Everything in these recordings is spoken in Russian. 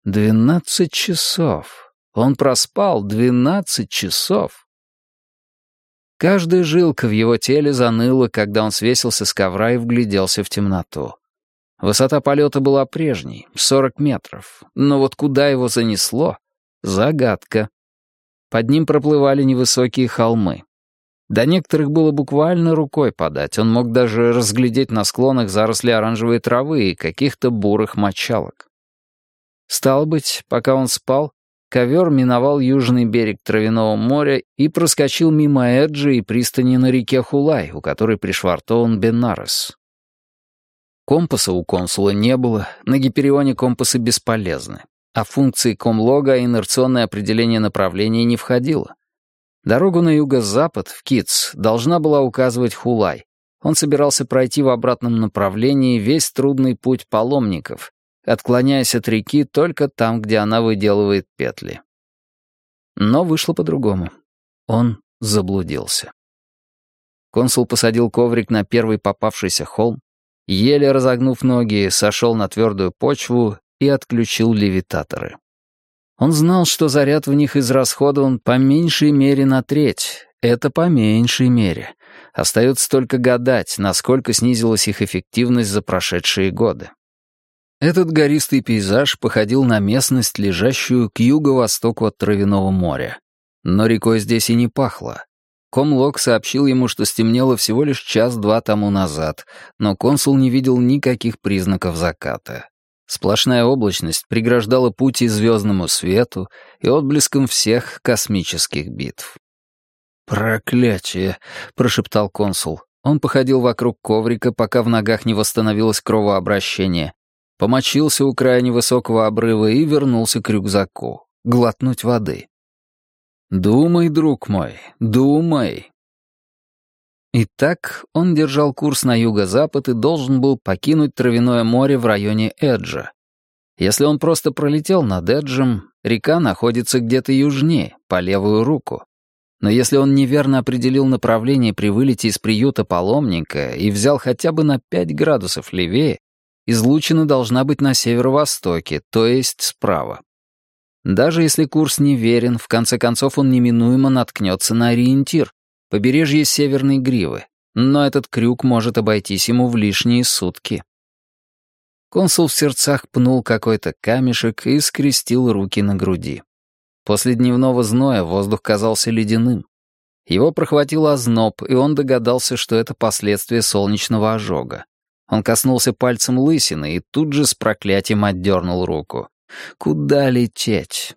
12 часов. Он проспал 12 часов. Каждая жилка в его теле заныла, когда он свесился с ковра и вгляделся в темноту. Высота полета была прежней, 40 метров, но вот куда его занесло — загадка. Под ним проплывали невысокие холмы. До некоторых было буквально рукой подать, он мог даже разглядеть на склонах заросли оранжевой травы и каких-то бурых мочалок. Стало быть, пока он спал, ковер миновал южный берег Травяного моря и проскочил мимо Эджи и пристани на реке Хулай, у которой пришвартован Бенарес. Компаса у консула не было, на Гиперионе компасы бесполезны, а функции комлога инерционное определение направления не входило. Дорогу на юго-запад, в Китс, должна была указывать Хулай. Он собирался пройти в обратном направлении весь трудный путь паломников, отклоняясь от реки только там, где она выделывает петли. Но вышло по-другому. Он заблудился. Консул посадил коврик на первый попавшийся холм, еле разогнув ноги, сошел на твердую почву и отключил левитаторы. Он знал, что заряд в них израсходован по меньшей мере на треть. Это по меньшей мере. Остается только гадать, насколько снизилась их эффективность за прошедшие годы. Этот гористый пейзаж походил на местность, лежащую к юго-востоку от Травяного моря. Но рекой здесь и не пахло. Комлог сообщил ему, что стемнело всего лишь час-два тому назад, но консул не видел никаких признаков заката. Сплошная облачность преграждала путь и звездному свету, и отблеском всех космических битв. «Проклятие!» — прошептал консул. Он походил вокруг коврика, пока в ногах не восстановилось кровообращение, помочился у края невысокого обрыва и вернулся к рюкзаку. Глотнуть воды. «Думай, друг мой, думай!» Итак, он держал курс на юго-запад и должен был покинуть Травяное море в районе Эджа. Если он просто пролетел над Эджем, река находится где-то южнее, по левую руку. Но если он неверно определил направление при вылете из приюта паломника и взял хотя бы на 5 градусов левее, излучина должна быть на северо-востоке, то есть справа. Даже если курс неверен, в конце концов он неминуемо наткнется на ориентир — побережье Северной Гривы, но этот крюк может обойтись ему в лишние сутки. Консул в сердцах пнул какой-то камешек и скрестил руки на груди. После дневного зноя воздух казался ледяным. Его прохватил озноб, и он догадался, что это последствия солнечного ожога. Он коснулся пальцем лысины и тут же с проклятием отдернул руку. Куда лететь?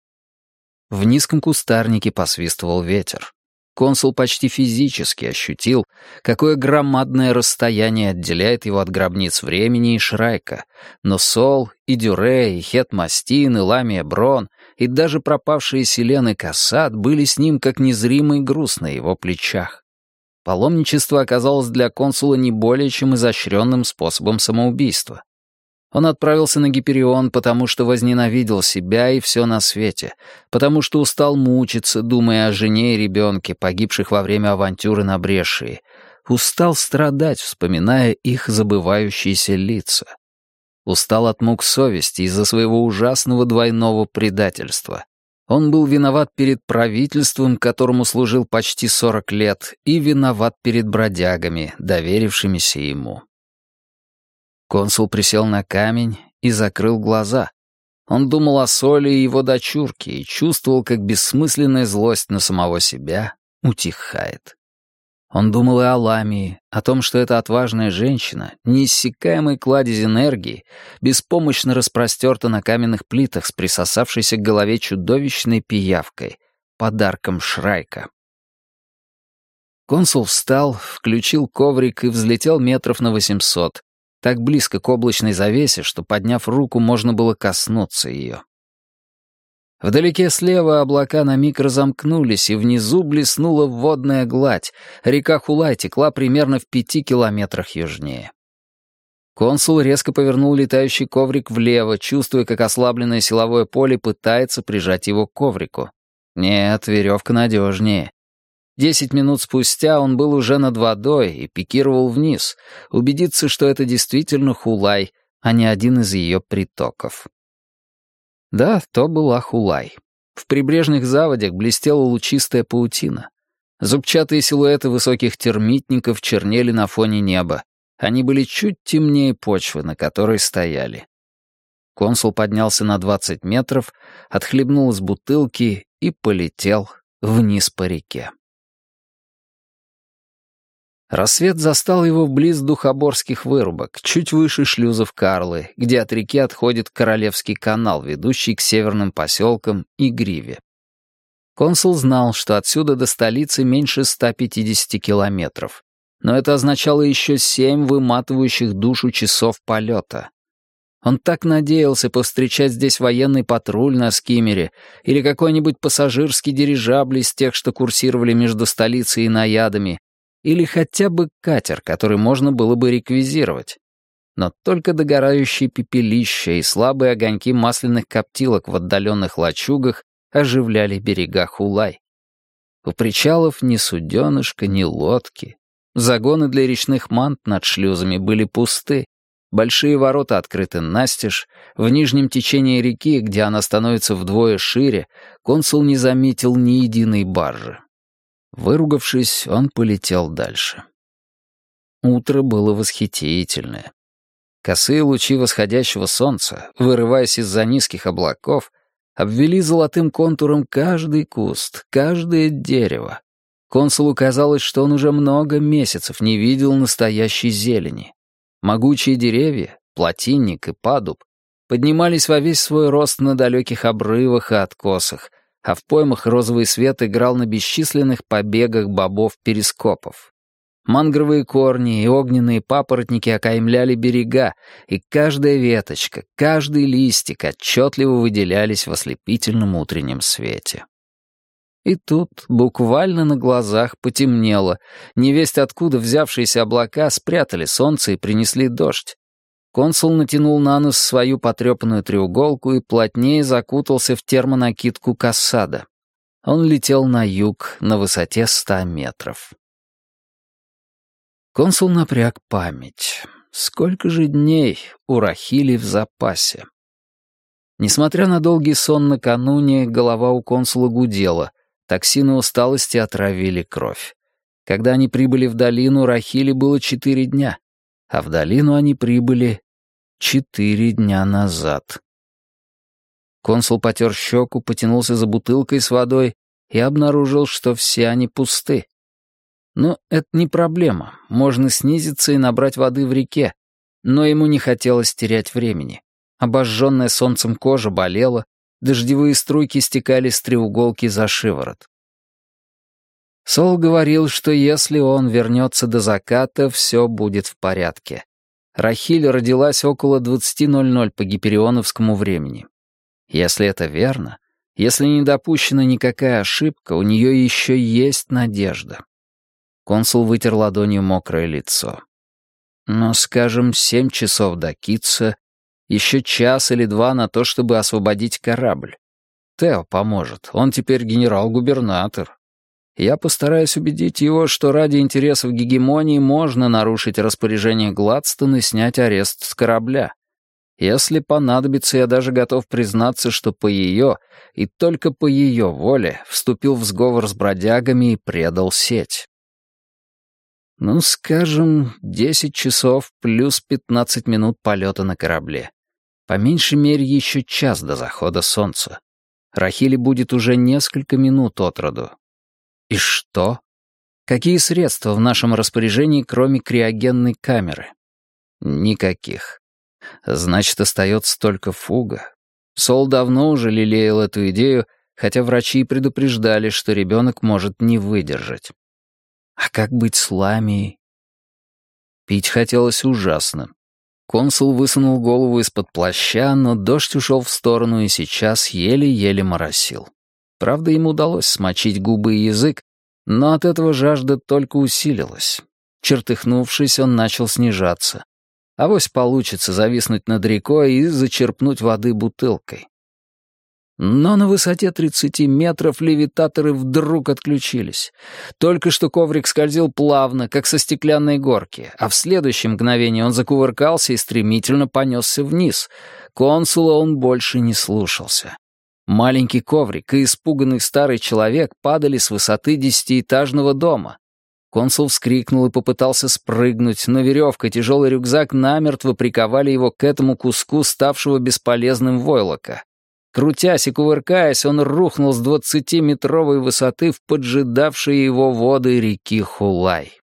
В низком кустарнике посвистывал ветер. Консул почти физически ощутил, какое громадное расстояние отделяет его от гробниц времени и Шрайка, но Сол, и Дюре, и Хет-Мастин, и Ламия Брон, и даже пропавшие Селен и Кассат были с ним как незримый груз на его плечах. Паломничество оказалось для консула не более чем изощренным способом самоубийства. Он отправился на Гиперион, потому что возненавидел себя и все на свете, потому что устал мучиться, думая о жене и ребенке, погибших во время авантюры на Брешии, устал страдать, вспоминая их забывающиеся лица. Устал от мук совести из-за своего ужасного двойного предательства. Он был виноват перед правительством, которому служил почти 40 лет, и виноват перед бродягами, доверившимися ему. Консул присел на камень и закрыл глаза. Он думал о Соле и его дочурке и чувствовал, как бессмысленная злость на самого себя утихает. Он думал и о Ламии, о том, что эта отважная женщина, неиссякаемый кладезь энергии, беспомощно распростерта на каменных плитах с присосавшейся к голове чудовищной пиявкой, подарком Шрайка. Консул встал, включил коврик и взлетел метров на 800, так близко к облачной завесе, что, подняв руку, можно было коснуться ее. Вдалеке слева облака на миг разомкнулись, и внизу блеснула водная гладь. Река Хулай текла примерно в 5 километрах южнее. Консул резко повернул летающий коврик влево, чувствуя, как ослабленное силовое поле пытается прижать его к коврику. Нет, веревка надежнее. 10 минут спустя он был уже над водой и пикировал вниз, убедиться, что это действительно Хулай, а не один из ее притоков. Да, то была Хулай. В прибрежных заводях блестела лучистая паутина. Зубчатые силуэты высоких термитников чернели на фоне неба. Они были чуть темнее почвы, на которой стояли. Консул поднялся на 20 метров, отхлебнул из бутылки и полетел вниз по реке. Рассвет застал его вблиз Духоборских вырубок, чуть выше шлюзов Карлы, где от реки отходит Королевский канал, ведущий к северным поселкам и Гриве. Консул знал, что отсюда до столицы меньше 150 километров, но это означало еще 7 выматывающих душу часов полета. Он так надеялся повстречать здесь военный патруль на скиммере или какой-нибудь пассажирский дирижабль из тех, что курсировали между столицей и Наядами, или хотя бы катер, который можно было бы реквизировать. Но только догорающие пепелища и слабые огоньки масляных коптилок в отдаленных лачугах оживляли берега Хулай. У причалов ни суденышка, ни лодки. Загоны для речных мант над шлюзами были пусты. Большие ворота открыты настежь. В нижнем течении реки, где она становится вдвое шире, консул не заметил ни единой баржи. Выругавшись, он полетел дальше. Утро было восхитительное. Косые лучи восходящего солнца, вырываясь из-за низких облаков, обвели золотым контуром каждый куст, каждое дерево. Консулу казалось, что он уже много месяцев не видел настоящей зелени. Могучие деревья, плотинник и падуб, поднимались во весь свой рост на далеких обрывах и откосах, а в поймах розовый свет играл на бесчисленных побегах бобов-перископов. Мангровые корни и огненные папоротники окаймляли берега, и каждая веточка, каждый листик отчетливо выделялись в ослепительном утреннем свете. И тут буквально на глазах потемнело. Невесть откуда взявшиеся облака спрятали солнце и принесли дождь. Консул натянул на нос свою потрепанную треуголку и плотнее закутался в термонакидку Кассада. Он летел на юг на высоте 100 метров. Консул напряг память. Сколько же дней у Рахили в запасе? Несмотря на долгий сон накануне, голова у консула гудела. Токсины усталости отравили кровь. Когда они прибыли в долину, Рахили было 4 дня, а в долину они прибыли 4 дня назад. Консул потер щеку, потянулся за бутылкой с водой и обнаружил, что все они пусты. Но это не проблема, можно снизиться и набрать воды в реке, но ему не хотелось терять времени. Обожженная солнцем кожа болела, дождевые струйки стекали с треуголки за шиворот. Сол говорил, что если он вернется до заката, все будет в порядке. Рахиль родилась около 20:00 по гиперионовскому времени. Если это верно, если не допущена никакая ошибка, у нее еще есть надежда. Консул вытер ладонью мокрое лицо. Но, скажем, 7 часов до Китса, еще час или 2 на то, чтобы освободить корабль. Тео поможет, он теперь генерал-губернатор. Я постараюсь убедить его, что ради интересов гегемонии можно нарушить распоряжение Гладстона и снять арест с корабля. Если понадобится, я даже готов признаться, что по ее, и только по ее воле, вступил в сговор с бродягами и предал сеть. Ну, скажем, 10 часов плюс 15 минут полета на корабле. По меньшей мере еще час до захода солнца. Рахили будет уже несколько минут от роду. И что? Какие средства в нашем распоряжении, кроме криогенной камеры? Никаких. Значит, остается только фуга. Сол давно уже лелеял эту идею, хотя врачи и предупреждали, что ребенок может не выдержать. А как быть с Ламией? Пить хотелось ужасно. Консул высунул голову из-под плаща, но дождь ушел в сторону и сейчас еле-еле моросил. Правда, ему удалось смочить губы и язык, но от этого жажда только усилилась. Чертыхнувшись, он начал снижаться. Авось получится зависнуть над рекой и зачерпнуть воды бутылкой. Но на высоте 30 метров левитаторы вдруг отключились. Только что коврик скользил плавно, как со стеклянной горки, а в следующее мгновение он закувыркался и стремительно понесся вниз. Консула он больше не слушался. Маленький коврик и испуганный старый человек падали с высоты 10-этажного дома. Консул вскрикнул и попытался спрыгнуть, но веревка и тяжелый рюкзак намертво приковали его к этому куску ставшего бесполезным войлока. Крутясь и кувыркаясь, он рухнул с 20-метровой высоты в поджидавшие его воды реки Хулай.